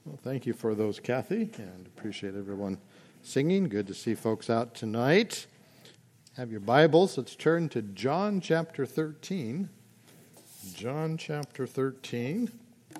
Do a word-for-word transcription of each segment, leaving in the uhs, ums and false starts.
Well, thank you for those, Kathy, and appreciate everyone singing. Good to see folks out tonight. Have your Bibles. Let's turn to John chapter thirteen. John chapter thirteen.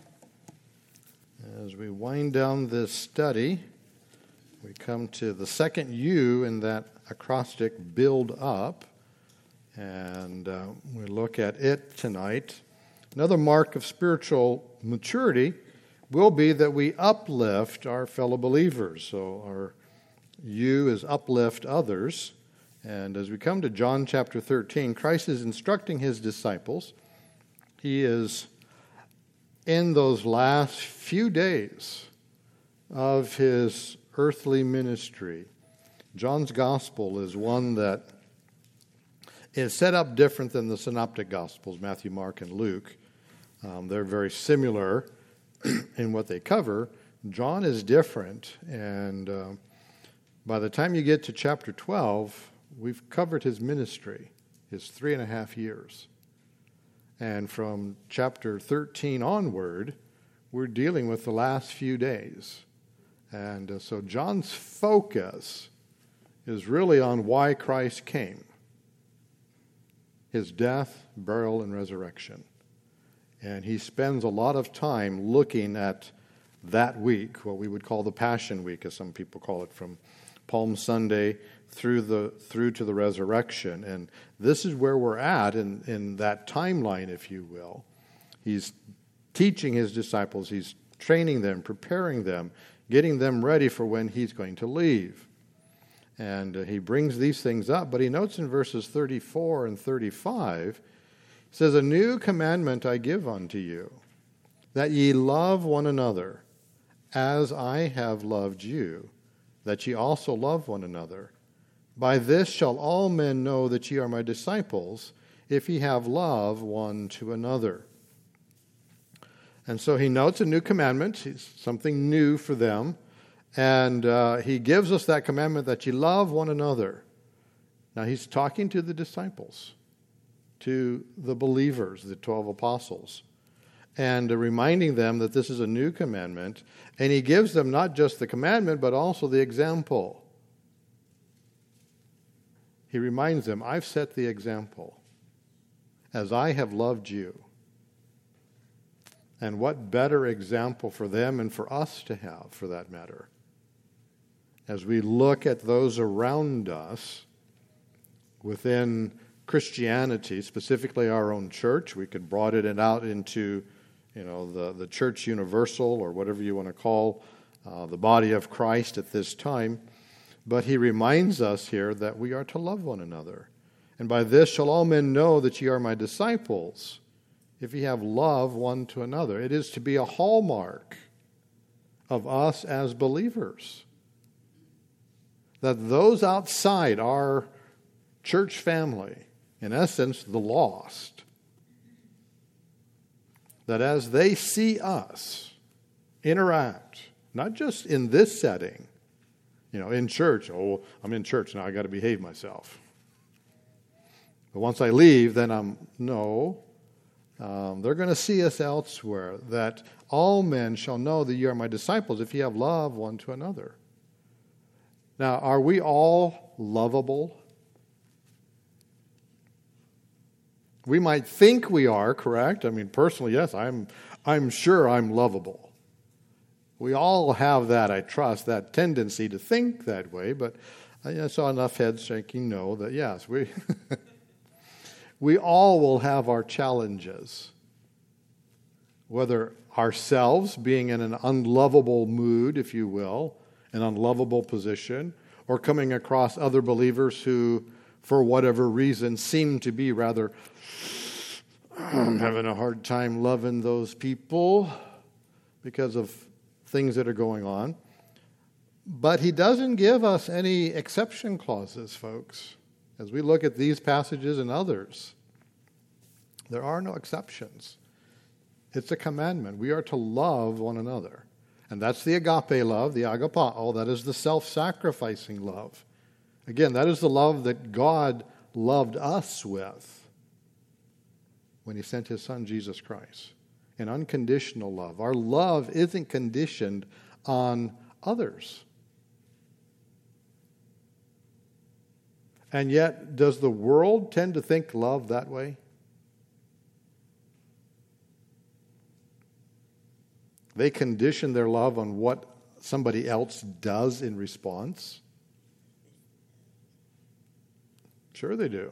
As we wind down this study, we come to the second U in that acrostic, build up, and uh, we look at it tonight. Another mark of spiritual maturity will be that we uplift our fellow believers. So our U is uplift others. And as we come to John chapter thirteen, Christ is instructing his disciples. He is in those last few days of his earthly ministry. John's gospel is one that is set up different than the synoptic gospels, Matthew, Mark, and Luke. Um, they're very similar in what they cover. John is different, and uh, by the time you get to chapter twelve, we've covered his ministry, his three and a half years. And from chapter thirteen onward, we're dealing with the last few days. And uh, so John's focus is really on why Christ came, his death, burial, and resurrection. And he spends a lot of time looking at that week, what we would call the Passion Week, as some people call it, from Palm Sunday through the through to the resurrection. And this is where we're at in, in that timeline, if you will. He's teaching his disciples, he's training them, preparing them, getting them ready for when he's going to leave. And uh, he brings these things up, but he notes in verses thirty-four and thirty-five, he says, "A new commandment I give unto you, that ye love one another, as I have loved you, that ye also love one another. By this shall all men know that ye are my disciples, if ye have love one to another." And so he notes a new commandment, something new for them, and uh, he gives us that commandment that ye love one another. Now he's talking to the disciples, to the believers, the twelve apostles, and uh, reminding them that this is a new commandment, and he gives them not just the commandment, but also the example. He reminds them, I've set the example, as I have loved you. And what better example for them and for us to have, for that matter, as we look at those around us within Christianity, specifically our own church. We could broaden it out into, you know, the, the church universal, or whatever you want to call uh, the body of Christ at this time. But he reminds us here that we are to love one another. And by this shall all men know that ye are my disciples, if ye have love one to another. It is to be a hallmark of us as believers, that those outside our church family, in essence, the lost, that as they see us interact, not just in this setting, you know, in church, oh, I'm in church now, I got to behave myself. But once I leave, then I'm, no, um, they're going to see us elsewhere, that all men shall know that ye are my disciples if ye have love one to another. Now, are we all lovable? We might think we are, correct? I mean, personally, yes, I'm I'm sure I'm lovable. We all have that, I trust, that tendency to think that way, but I saw enough heads shaking no that, yes, we we all will have our challenges. Whether ourselves being in an unlovable mood, if you will, an unlovable position, or coming across other believers who, for whatever reason, seem to be rather, I'm having a hard time loving those people because of things that are going on. But he doesn't give us any exception clauses, folks. As we look at these passages and others, there are no exceptions. It's a commandment. We are to love one another. And that's the agape love, the agapao. That is the self-sacrificing love. Again, that is the love that God loved us with when he sent his son, Jesus Christ. an unconditional love. Our love isn't conditioned on others. And yet, does the world tend to think love that way? They condition their love on what somebody else does in response. Sure they do.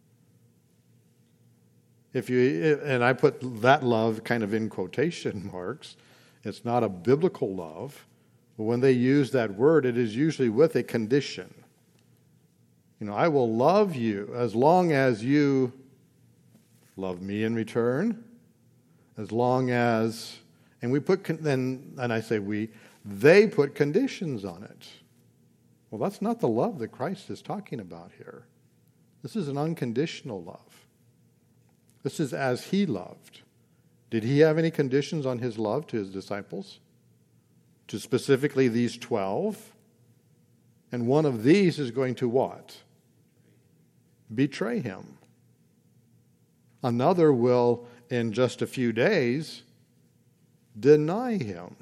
If you and I put that love kind of in quotation marks, it's not a biblical love. But when they use that word, it is usually with a condition. You know, I will love you as long as you love me in return, as long as, and we put, then, and I say we, they put conditions on it. Well, that's not the love that Christ is talking about here. This is an unconditional love. This is as he loved. Did he have any conditions on his love to his disciples? To specifically these twelve? And one of these is going to what? Betray him. Another will, in just a few days, deny him.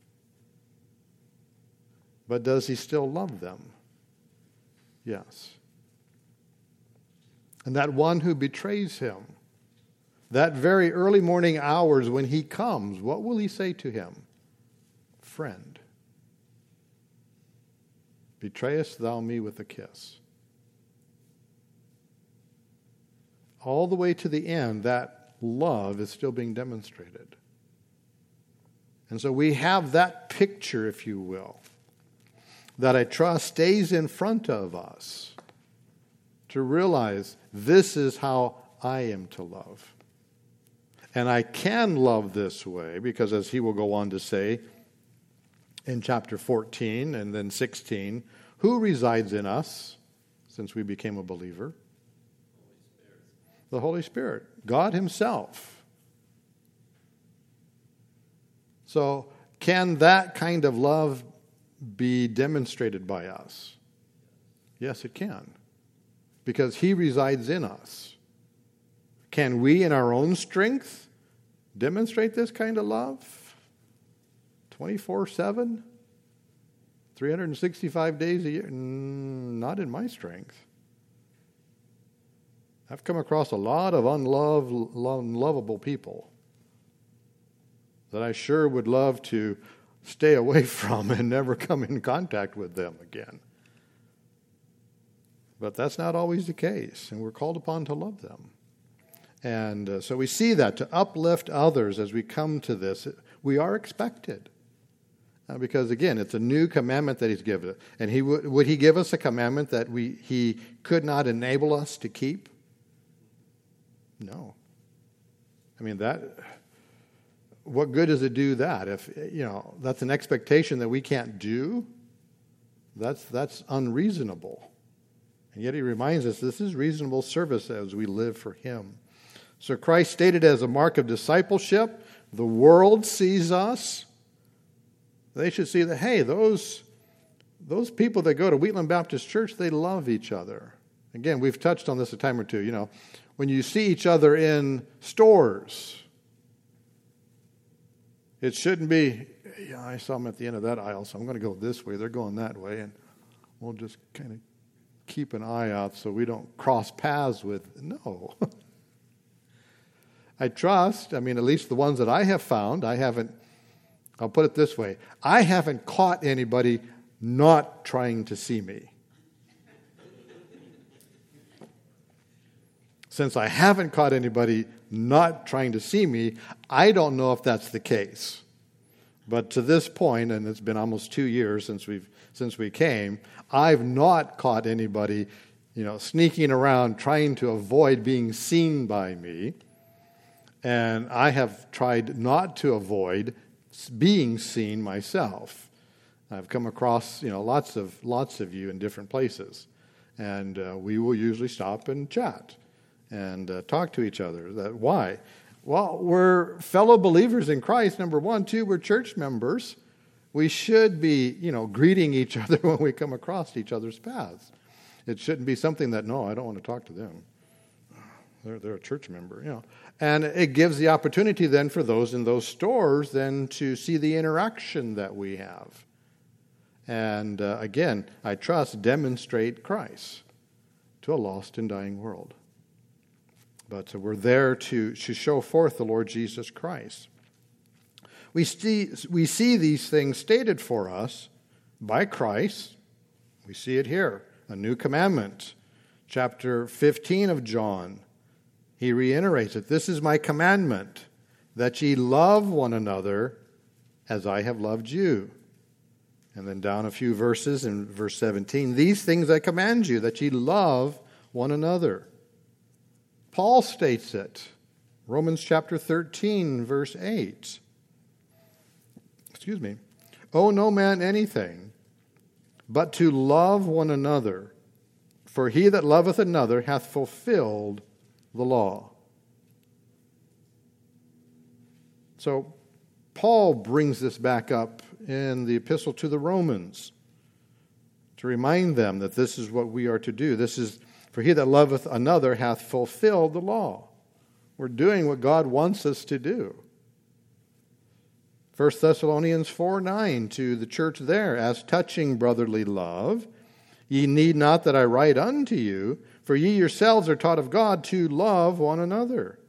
But does he still love them? Yes. And that one who betrays him, that very early morning hours when he comes, what will he say to him? Friend, betrayest thou me with a kiss? All the way to the end, that love is still being demonstrated. And so we have that picture, if you will, that I trust stays in front of us to realize this is how I am to love. And I can love this way because, as he will go on to say in chapter fourteen and then sixteen, who resides in us since we became a believer? The Holy Spirit, God himself. So can that kind of love be demonstrated by us? Yes, it can. Because he resides in us. Can we in our own strength demonstrate this kind of love? twenty-four seven? three hundred sixty-five days a year? Not in my strength. I've come across a lot of unloved, unlovable people that I sure would love to stay away from and never come in contact with them again. But that's not always the case, and we're called upon to love them. And uh, so we see that, to uplift others as we come to this, we are expected. Uh, because, again, it's a new commandment that he's given. And he w- would he give us a commandment that we he could not enable us to keep? No. I mean, that, what good does it do that? If, you know, that's an expectation that we can't do, that's that's unreasonable. And yet he reminds us this is reasonable service as we live for him. So Christ stated as a mark of discipleship, the world sees us. They should see that, hey, those, those people that go to Wheatland Baptist Church, they love each other. Again, we've touched on this a time or two. You know, when you see each other in stores, it shouldn't be, yeah, I saw them at the end of that aisle, so I'm going to go this way. They're going that way, and we'll just kind of keep an eye out so we don't cross paths with. No. I trust, I mean, at least the ones that I have found, I haven't, I'll put it this way, I haven't caught anybody not trying to see me. Since I haven't caught anybody not trying to see me, I don't know if that's the case. But to this point, and it's been almost two years since we've since we came, I've not caught anybody, you know, sneaking around trying to avoid being seen by me. And I have tried not to avoid being seen myself. I've come across, you know, lots of lots of you in different places, and uh, we will usually stop and chat and uh, talk to each other. That why? Well, we're fellow believers in Christ. Number one, two, we're church members. We should be, you know, greeting each other when we come across each other's paths. It shouldn't be something that, no, I don't want to talk to them. They're they're a church member, you know. And it gives the opportunity then for those in those stores then to see the interaction that we have. And uh, again, I trust, demonstrate Christ to a lost and dying world. But uh, we're there to, to show forth the Lord Jesus Christ. We see, we see these things stated for us by Christ. We see it here, a new commandment. Chapter fifteen of John, he reiterates it. This is my commandment, that ye love one another as I have loved you. And then down a few verses in verse seventeen, these things I command you, that ye love one another. Paul states it. Romans chapter thirteen, verse eight. Excuse me. Owe no man anything, but to love one another. For he that loveth another hath fulfilled the law. So Paul brings this back up in the epistle to the Romans to remind them that this is what we are to do. This is, for he that loveth another hath fulfilled the law. We're doing what God wants us to do. First Thessalonians four nine to the church there, as touching brotherly love, ye need not that I write unto you, for ye yourselves are taught of God to love one another.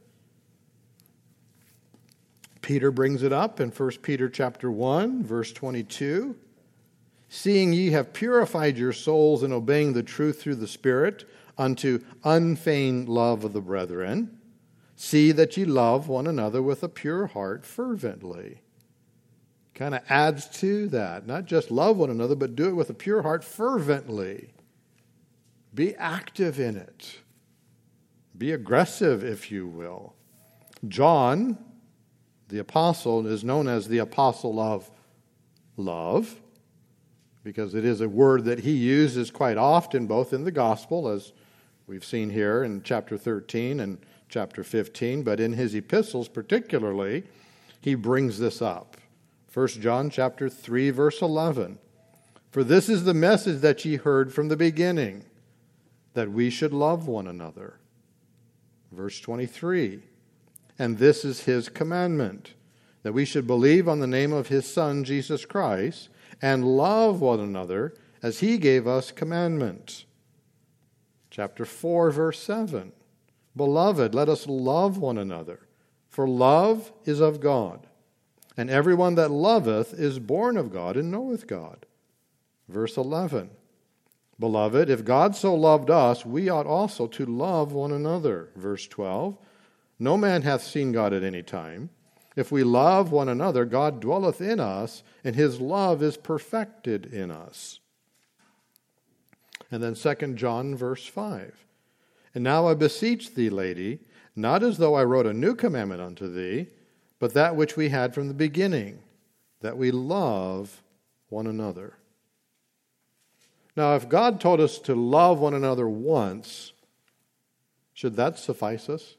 Peter brings it up in First Peter chapter one, verse twenty-two. Seeing ye have purified your souls in obeying the truth through the Spirit unto unfeigned love of the brethren, see that ye love one another with a pure heart fervently. Kind of adds to that. Not just love one another, but do it with a pure heart fervently. Be active in it. Be aggressive, if you will. John, the apostle, is known as the apostle of love, because it is a word that he uses quite often, both in the gospel, as we've seen here in chapter thirteen and chapter fifteen, but in his epistles particularly, he brings this up. First John chapter three, verse eleven. For this is the message that ye heard from the beginning, that we should love one another. Verse twenty-three. And this is his commandment, that we should believe on the name of his Son, Jesus Christ, and love one another as he gave us commandment. Chapter four, verse seven. Beloved, let us love one another, for love is of God. And everyone that loveth is born of God and knoweth God. Verse eleven. Beloved, if God so loved us, we ought also to love one another. Verse twelve. No man hath seen God at any time. If we love one another, God dwelleth in us, and his love is perfected in us. And then Second John verse five. And now I beseech thee, lady, not as though I wrote a new commandment unto thee, but that which we had from the beginning, that we love one another. Now, if God told us to love one another once, should that suffice us?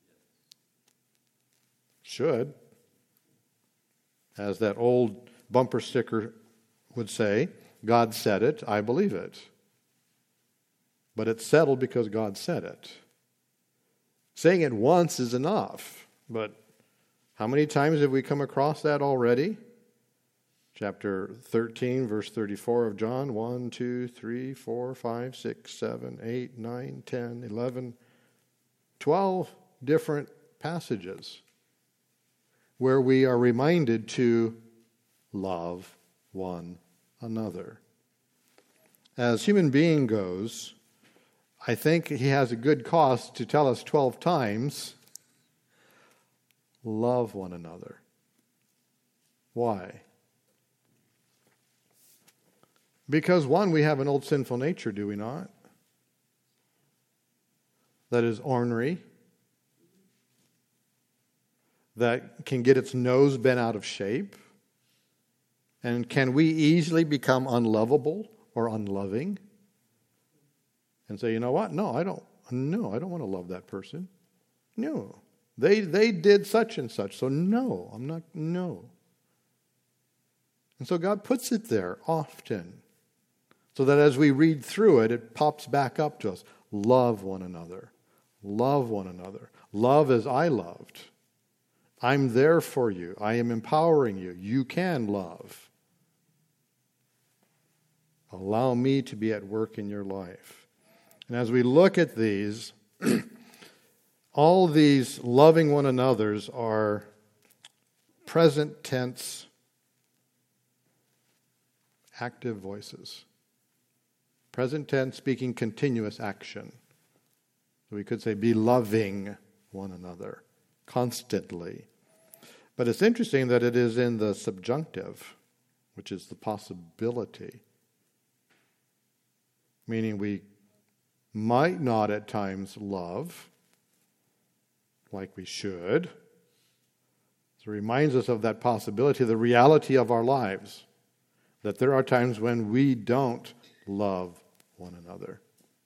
Should. As that old bumper sticker would say, God said it, I believe it. But it's settled because God said it. Saying it once is enough, but how many times have we come across that already? Chapter thirteen, verse thirty-four of John. one, two, three, four, five, six, seven, eight, nine, ten, eleven, twelve different passages where we are reminded to love one another. As human being goes, I think he has a good cause to tell us twelve times, love one another. Why? Because, one, we have an old sinful nature, do we not? That is ornery, that can get its nose bent out of shape. And can we easily become unlovable or unloving? And say, you know what? No, I don't. No, I don't want to love that person. No. They they did such and such, so no, I'm not, no. And so God puts it there often, so that as we read through it, it pops back up to us. Love one another. Love one another. Love as I loved. I'm there for you. I am empowering you. You can love. Allow me to be at work in your life. And as we look at these, all these loving one another's are present tense active voices. Present tense speaking continuous action. So we could say be loving one another constantly. But it's interesting that it is in the subjunctive, which is the possibility. Meaning we might not at times love like we should. So it reminds us of that possibility, the reality of our lives, that there are times when we don't love one another.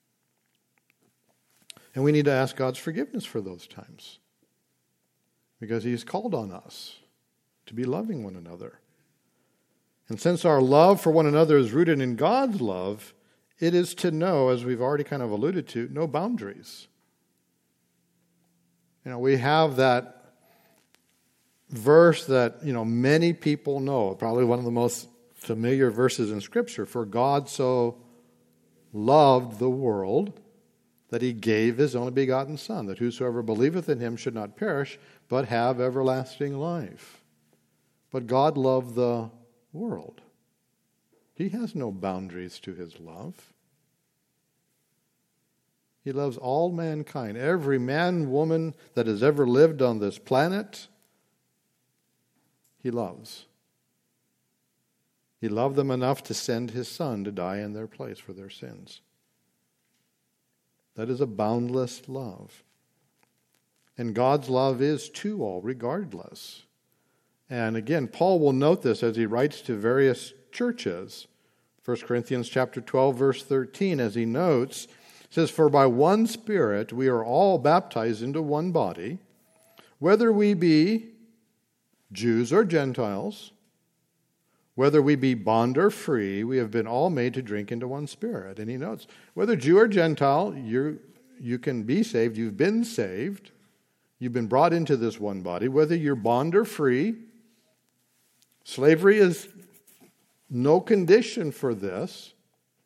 And we need to ask God's forgiveness for those times, because He's called on us to be loving one another. And since our love for one another is rooted in God's love, it is to know, as we've already kind of alluded to, no boundaries. You know, we have that verse that, you know, many people know, probably one of the most familiar verses in Scripture. For God so loved the world that He gave His only begotten Son, that whosoever believeth in Him should not perish, but have everlasting life. But God loved the world. He has no boundaries to His love. He loves all mankind, every man, woman that has ever lived on this planet, He loves. He loved them enough to send His Son to die in their place for their sins. That is a boundless love. And God's love is to all, regardless. And again, Paul will note this as he writes to various churches. First Corinthians chapter twelve, verse thirteen, as he notes, says, For by one Spirit we are all baptized into one body, whether we be Jews or Gentiles, whether we be bond or free, we have been all made to drink into one Spirit. And he notes, whether Jew or Gentile, you you can be saved, you've been saved, you've been brought into this one body, whether you're bond or free. Slavery is no condition for this.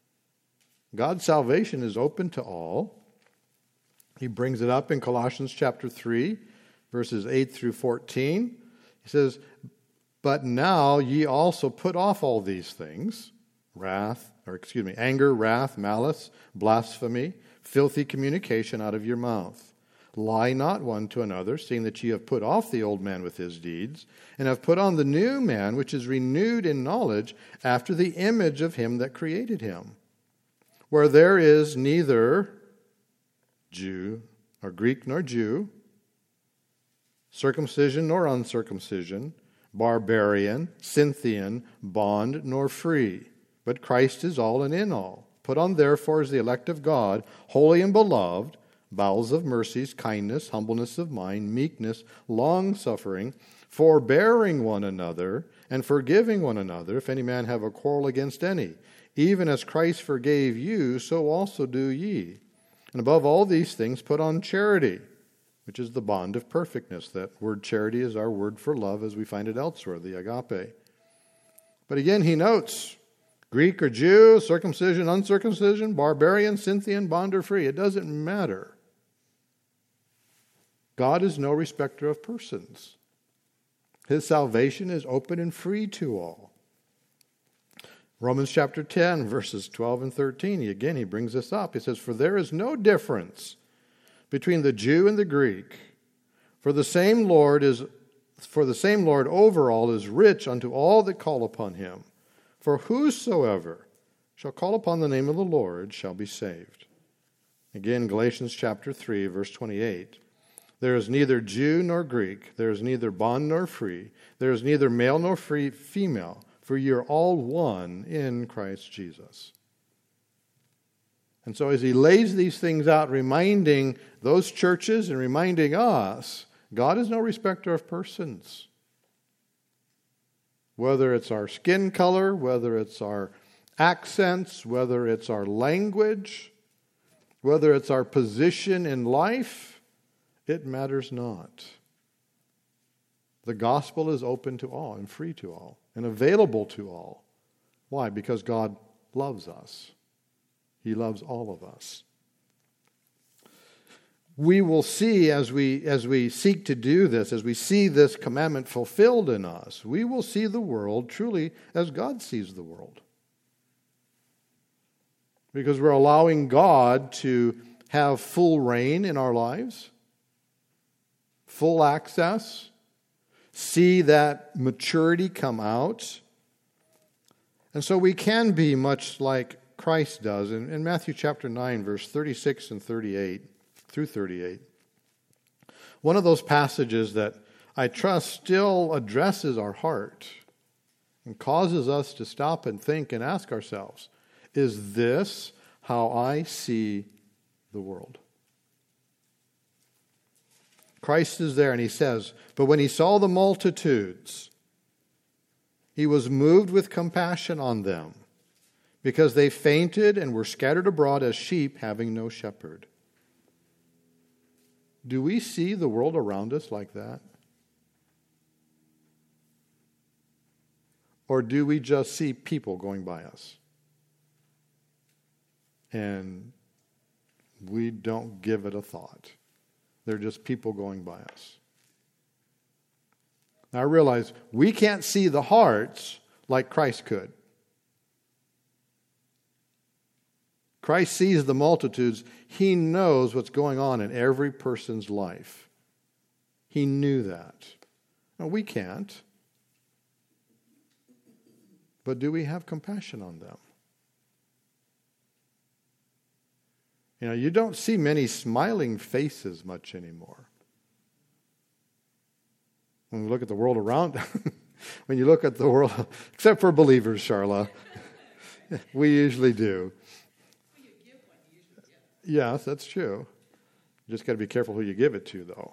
God's salvation is open to all. He brings it up in Colossians chapter three, verses eight through fourteen. He says, But now ye also put off all these things, wrath, or excuse me, anger, wrath, malice, blasphemy, filthy communication out of your mouth. Lie not one to another, seeing that ye have put off the old man with his deeds, and have put on the new man, which is renewed in knowledge after the image of him that created him. Where there is neither Jew, or Greek nor Jew, circumcision nor uncircumcision, barbarian, Scythian, bond nor free, but Christ is all and in all. Put on therefore as the elect of God, holy and beloved, bowels of mercies, kindness, humbleness of mind, meekness, long-suffering, forbearing one another, and forgiving one another, if any man have a quarrel against any. Even as Christ forgave you, so also do ye. And above all these things put on charity, which is the bond of perfectness. That word charity is our word for love as we find it elsewhere, the agape. But again, he notes, Greek or Jew, circumcision, uncircumcision, barbarian, Scythian, bond or free. It doesn't matter. God is no respecter of persons. His salvation is open and free to all. Romans chapter ten, verses twelve and thirteen, he, again, he brings this up. He says, For there is no difference between the Jew and the Greek, for the same Lord is for the same Lord over all is rich unto all that call upon him. For whosoever shall call upon the name of the Lord shall be saved. Again, Galatians chapter three, verse twenty-eight. There is neither Jew nor Greek, there is neither bond nor free, there is neither male nor free female, for ye are all one in Christ Jesus. And so as he lays these things out, reminding those churches and reminding us, God is no respecter of persons. Whether it's our skin color, whether it's our accents, whether it's our language, whether it's our position in life, it matters not. The gospel is open to all and free to all and available to all. Why? Because God loves us. He loves all of us. We will see as we as we seek to do this, as we see this commandment fulfilled in us, we will see the world truly as God sees the world. Because we're allowing God to have full reign in our lives, full access, see that maturity come out. And so we can be much like Christ does. In, in Matthew chapter nine, verse thirty-six and thirty-eight, through thirty-eight. One of those passages that I trust still addresses our heart and causes us to stop and think and ask ourselves, is this how I see the world? Christ is there and he says, but when he saw the multitudes, he was moved with compassion on them because they fainted and were scattered abroad as sheep having no shepherd. Do we see the world around us like that? Or do we just see people going by us? And we don't give it a thought. They're just people going by us. Now I realize we can't see the hearts like Christ could. Christ sees the multitudes. He knows what's going on in every person's life. He knew that. Now, we can't. But do we have compassion on them? You know, you don't see many smiling faces much anymore. When we look at the world around, when you look at the world, except for believers, Charla, we usually do. Yes, that's true. You just got to be careful who you give it to, though.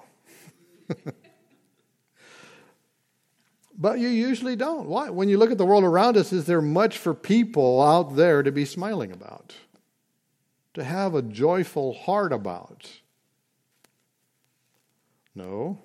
But you usually don't. Why? When you look at the world around us, is there much for people out there to be smiling about? To have a joyful heart about? No.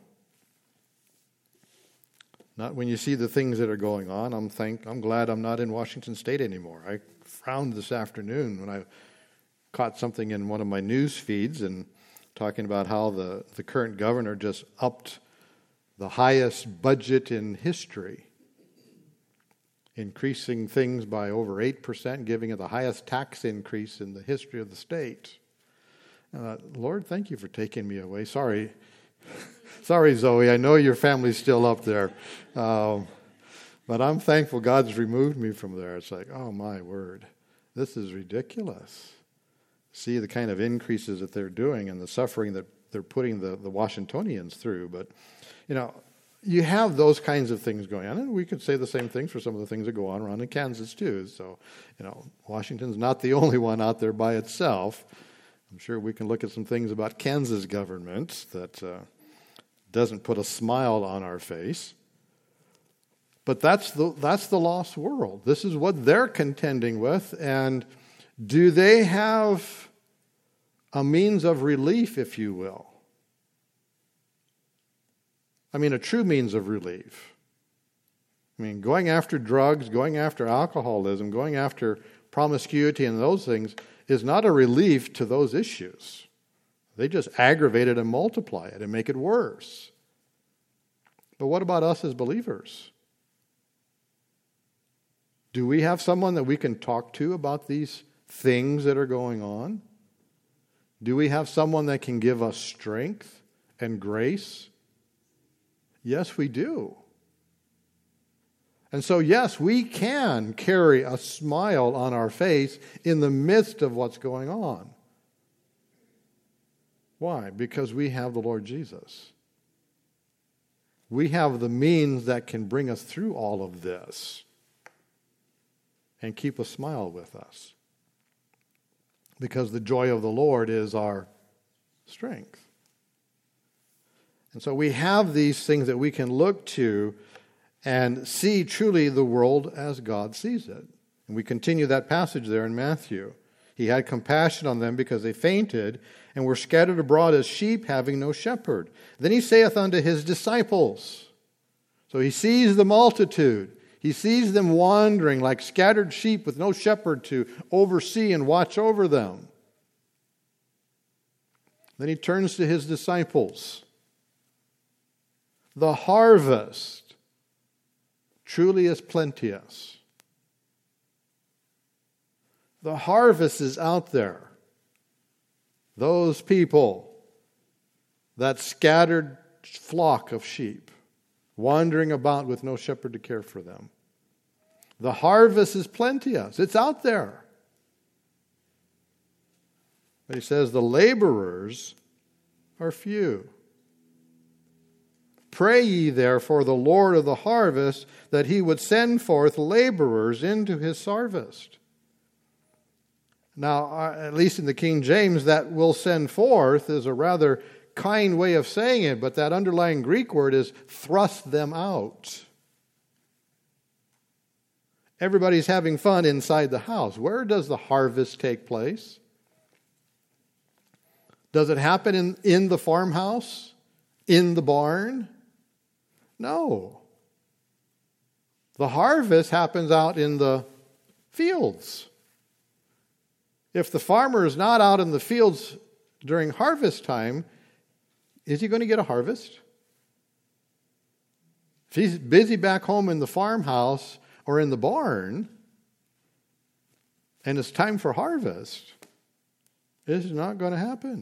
Not when you see the things that are going on. I'm thank. I'm glad I'm not in Washington State anymore. I frowned this afternoon when I caught something in one of my news feeds and talking about how the, the current governor just upped the highest budget in history, increasing things by over eight percent, giving it the highest tax increase in the history of the state. Uh, Lord, thank you for taking me away. Sorry. Sorry, Zoe. I know your family's still up there. Um, but I'm thankful God's removed me from there. It's like, oh, my word. This is ridiculous. See the kind of increases that they're doing and the suffering that they're putting the, the Washingtonians through. But, you know, you have those kinds of things going on. And we could say the same things for some of the things that go on around in Kansas, too. So, you know, Washington's not the only one out there by itself. I'm sure we can look at some things about Kansas government that uh, doesn't put a smile on our face. But that's the that's the lost world. This is what they're contending with. And do they have a means of relief, if you will? I mean, a true means of relief. I mean, going after drugs, going after alcoholism, going after promiscuity and those things is not a relief to those issues. They just aggravate it and multiply it and make it worse. But what about us as believers? Do we have someone that we can talk to about these things that are going on? Do we have someone that can give us strength and grace? Yes, we do. And so, yes, we can carry a smile on our face in the midst of what's going on. Why? Because we have the Lord Jesus. We have the means that can bring us through all of this and keep a smile with us. Because the joy of the Lord is our strength. And so we have these things that we can look to and see truly the world as God sees it. And we continue that passage there in Matthew. He had compassion on them because they fainted and were scattered abroad as sheep having no shepherd. Then he saith unto his disciples, so he sees the multitude. He sees them wandering like scattered sheep with no shepherd to oversee and watch over them. Then he turns to his disciples. The harvest truly is plenteous. The harvest is out there. Those people, that scattered flock of sheep, wandering about with no shepherd to care for them. The harvest is plenteous. It's out there. But he says the laborers are few. Pray ye therefore the Lord of the harvest that he would send forth laborers into his harvest. Now, at least in the King James, that will send forth is a rather kind way of saying it, but that underlying Greek word is thrust them out. Everybody's having fun inside the house. Where does the harvest take place? Does it happen in, in the farmhouse? In the barn? No. The harvest happens out in the fields. If the farmer is not out in the fields during harvest time, is he going to get a harvest? If he's busy back home in the farmhouse or in the barn, and it's time for harvest, this is not going to happen.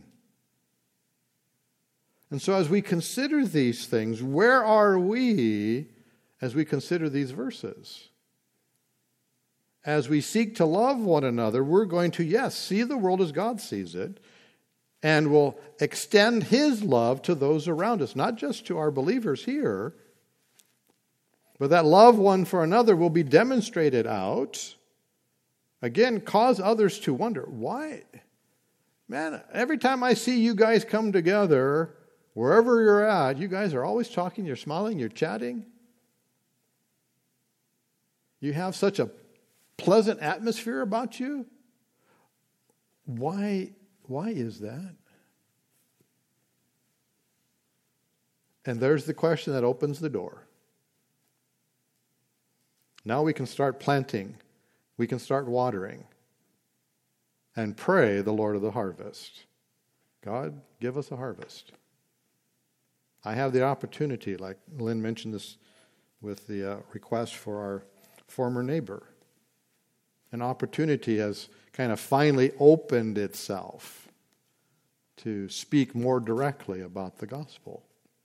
And so as we consider these things, where are we as we consider these verses? As we seek to love one another, we're going to, yes, see the world as God sees it, and will extend his love to those around us, not just to our believers here, but that love one for another will be demonstrated out. Again, cause others to wonder, why? Man, every time I see you guys come together, wherever you're at, you guys are always talking, you're smiling, you're chatting. You have such a pleasant atmosphere about you. Why, why is that? And there's the question that opens the door. Now we can start planting. We can start watering. And pray the Lord of the harvest. God, give us a harvest. I have the opportunity, like Lynn mentioned this with the uh, request for our former neighbor. An opportunity has kind of finally opened itself to speak more directly about the gospel.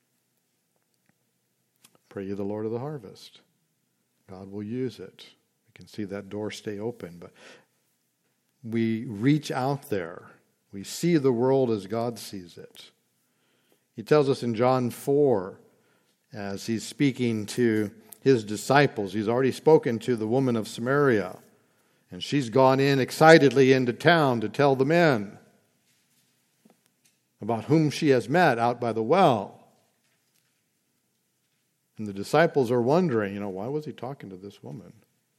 Pray you the Lord of the harvest. God will use it. We can see that door stay open, but we reach out there. We see the world as God sees it. He tells us in John four, as he's speaking to his disciples, he's already spoken to the woman of Samaria, and she's gone in excitedly into town to tell the men about whom she has met out by the well. And the disciples are wondering, you know, why was he talking to this woman?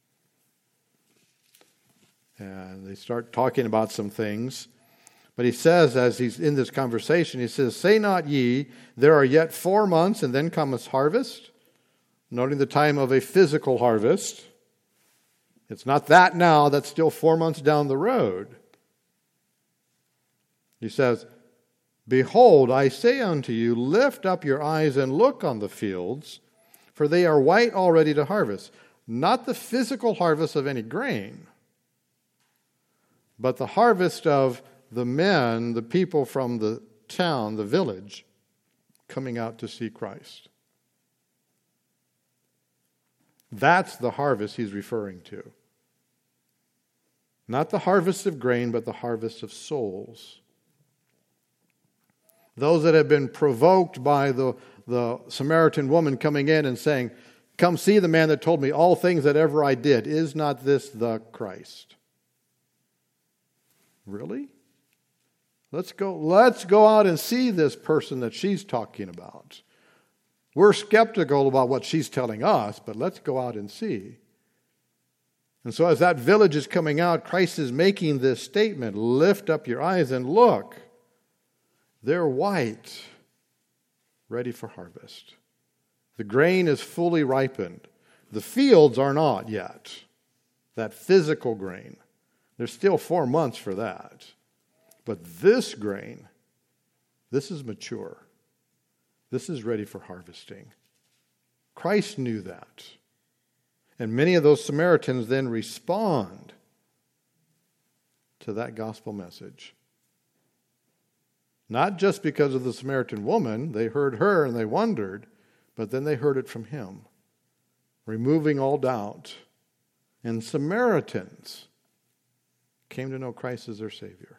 And they start talking about some things. But he says, as he's in this conversation, he says, say not ye, there are yet four months, and then cometh harvest. Noting the time of a physical harvest. It's not that now, that's still four months down the road. He says, behold, I say unto you, lift up your eyes and look on the fields, for they are white already to harvest. Not the physical harvest of any grain, but the harvest of the men, the people from the town, the village, coming out to see Christ. That's the harvest he's referring to. Not the harvest of grain, but the harvest of souls. Those that have been provoked by the, the Samaritan woman coming in and saying, come see the man that told me all things that ever I did. Is not this the Christ? Really? Let's go, let's go out and see this person that she's talking about. We're skeptical about what she's telling us, but let's go out and see. And so as that village is coming out, Christ is making this statement, lift up your eyes and look. They're white, ready for harvest. The grain is fully ripened. The fields are not yet. That physical grain. There's still four months for that. But this grain, this is mature. This is ready for harvesting. Christ knew that. And many of those Samaritans then respond to that gospel message. Not just because of the Samaritan woman, they heard her and they wondered, but then they heard it from him, removing all doubt. And Samaritans came to know Christ as their Savior.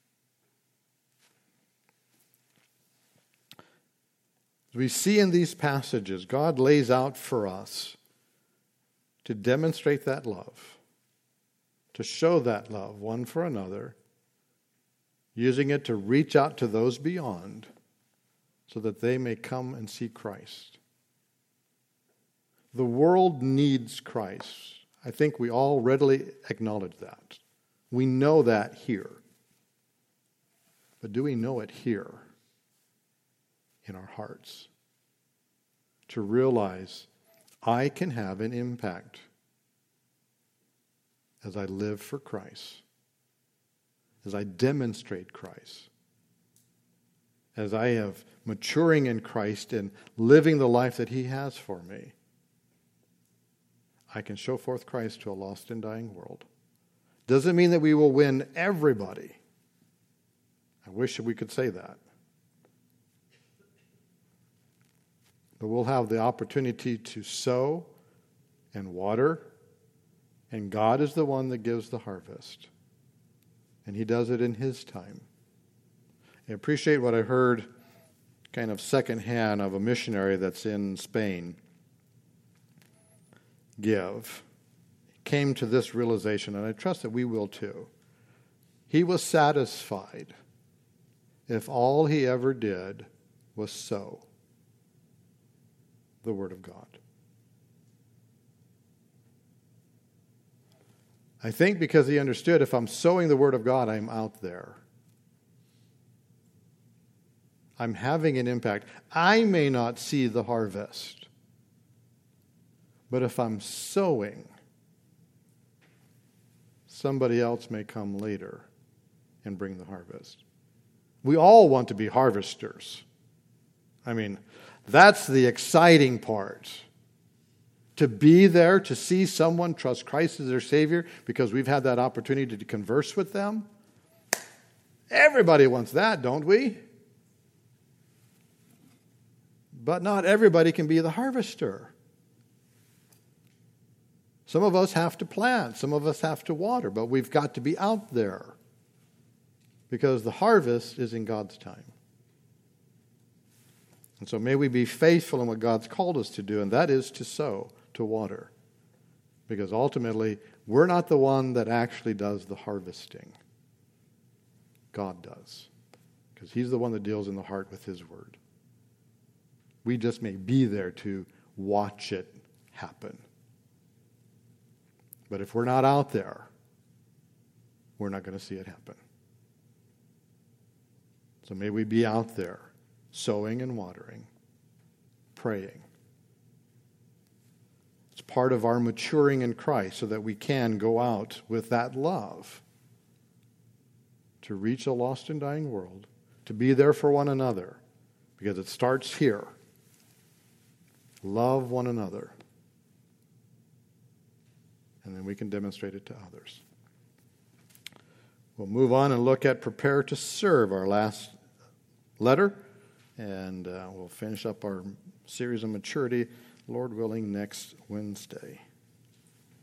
As we see in these passages, God lays out for us to demonstrate that love, to show that love one for another, using it to reach out to those beyond so that they may come and see Christ. The world needs Christ. I think we all readily acknowledge that. We know that here. But do we know it here in our hearts? To realize I can have an impact as I live for Christ, as I demonstrate Christ, as I am maturing in Christ and living the life that He has for me. I can show forth Christ to a lost and dying world. Doesn't mean that we will win everybody. I wish we could say that. But we'll have the opportunity to sow and water, and God is the one that gives the harvest. And He does it in His time. I appreciate what I heard kind of secondhand of a missionary that's in Spain give. He came to this realization, and I trust that we will too. He was satisfied if all he ever did was sow the Word of God. I think because he understood if I'm sowing the Word of God, I'm out there. I'm having an impact. I may not see the harvest, but if I'm sowing, somebody else may come later and bring the harvest. We all want to be harvesters. I mean, that's the exciting part. To be there, to see someone trust Christ as their Savior because we've had that opportunity to converse with them. Everybody wants that, don't we? But not everybody can be the harvester. Some of us have to plant, some of us have to water, but we've got to be out there because the harvest is in God's time. And so may we be faithful in what God's called us to do, and that is to sow, to water. Because ultimately, we're not the one that actually does the harvesting. God does. Because He's the one that deals in the heart with His Word. We just may be there to watch it happen. But if we're not out there, we're not going to see it happen. So may we be out there, sowing and watering, praying. It's part of our maturing in Christ so that we can go out with that love to reach a lost and dying world, to be there for one another, because it starts here. Love one another. And then we can demonstrate it to others. We'll move on and look at prepare to serve, our last letter. And uh, we'll finish up our series of maturity, Lord willing, next Wednesday.